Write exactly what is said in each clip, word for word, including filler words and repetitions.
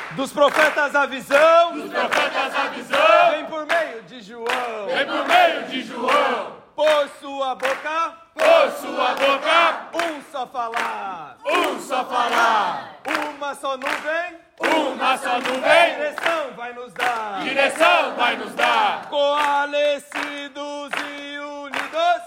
Dos profetas a visão, dos profetas a visão, vem por meio de João, vem por meio de João. Por sua boca, por sua boca, um só falar, um só falar. Uma só nuvem, uma só nuvem, direção vai nos dar, direção vai nos dar. Coalescidos e unidos,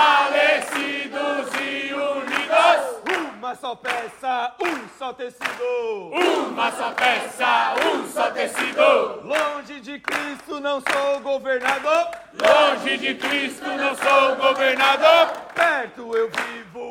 coalescidos e unidos. Uma só peça, um só tecido. Uma só peça, um só tecido. Longe de Cristo não sou governador. Longe de Cristo não sou governador. Perto eu vivo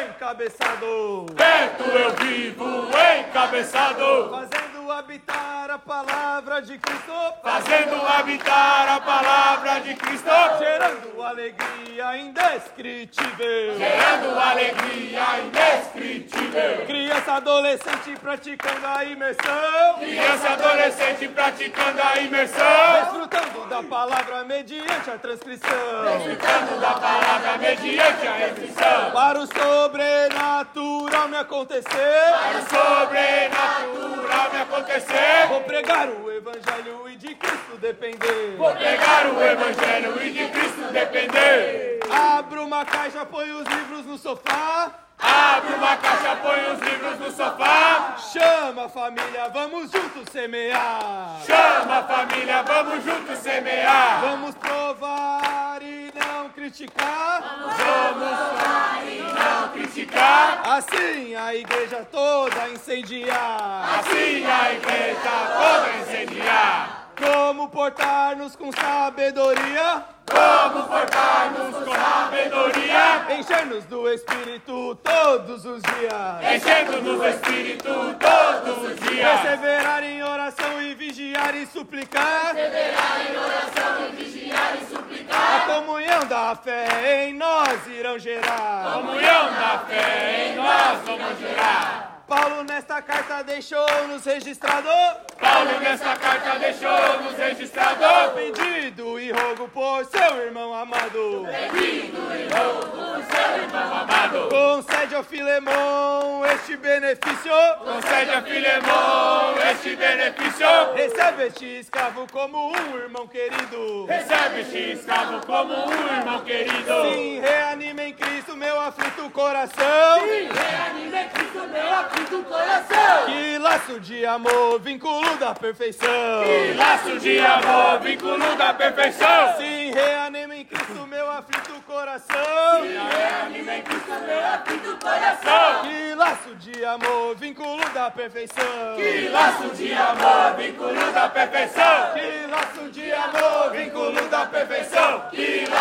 encabeçado. Perto eu vivo encabeçado. Fazendo habitar a palavra de Cristo. Fazendo habitar a palavra de Cristo. Gerando alegria indescritível. Gerando alegria indescritível. Criança adolescente praticando a imersão. Criança adolescente praticando a imersão. Desfrutando da palavra mediante a transcrição. Desfrutando da palavra mediante a transcrição. Para o sobrenatural me acontecer. Para o sobrenatural me acontecer. Vou pregar o evangelho e de Cristo depender. Vou pregar o evangelho e de Cristo depender. Abro uma caixa, ponho os livros no sofá. Abre uma caixa, põe os livros no sofá. Chama a família, vamos juntos semear. Chama a família, vamos juntos semear. Vamos provar e não criticar. Vamos provar e não criticar. Assim a igreja toda incendiar. Assim a igreja toda incendiar. Como portar-nos com sabedoria. Como portar-nos com sabedoria. Encher-nos do Espírito todos os dias. Enchendo-nos do Espírito todos os dias. Perseverar em oração e vigiar e suplicar. Perseverar em oração e vigiar e suplicar. A comunhão da fé em nós irão gerar. A comunhão da fé em nós vamos gerar. Paulo nesta carta deixou-nos registrado. Paulo nesta carta deixou-nos registrado. Pedido e rogo por seu irmão amado. Pedido e rogo por seu irmão amado. Concede ao Filemão este benefício. Concede a Filemão este benefício. Recebe este escravo como um irmão querido. Recebe este escravo como um irmão querido. Sim, reanima em Cristo meu aflito coração. Sim, reanima em Cristo meu aflito coração. Que laço de amor, vínculo da perfeição. Que laço de amor, vínculo da perfeição. Sim, reanima em Cristo meu aflito coração. Sim, reanima em Cristo meu aflito coração. Que laço de amor, vínculo da perfeição. Que laço de amor, vínculo da perfeição. Que laço de amor, vínculo da perfeição. Que